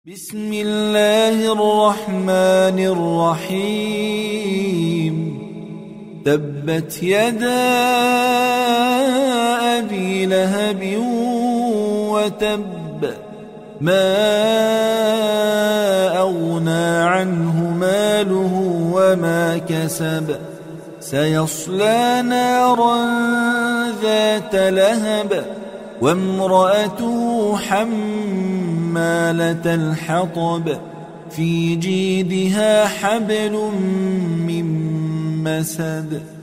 بسم الله الرحمن الرحيم تبت يدا أبي لهب وتب ما أغنى عنه ماله وما كسب سيصلى نارا ذات لهب وامرأته حمالة الحطب في جيدها حبل من مسد